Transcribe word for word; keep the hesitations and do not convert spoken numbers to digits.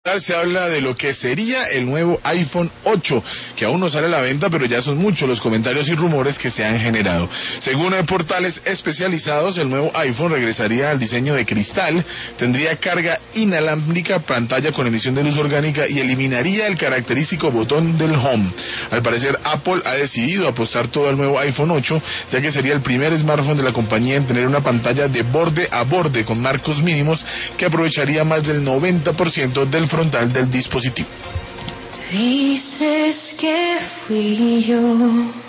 Se habla de lo que sería el nuevo iPhone ocho, que aún no sale a la venta, pero ya son muchos los comentarios y rumores que se han generado. Según portales especializados, el nuevo iPhone regresaría al diseño de cristal, tendría carga inalámbrica, pantalla con emisión de luz orgánica y eliminaría el característico botón del Home. Al parecer, Apple ha decidido apostar todo al nuevo iPhone ocho, ya que sería el primer smartphone de la compañía en tener una pantalla de borde a borde con marcos mínimos que aprovecharía más del noventa por ciento del frontal del dispositivo. Dices que fui yo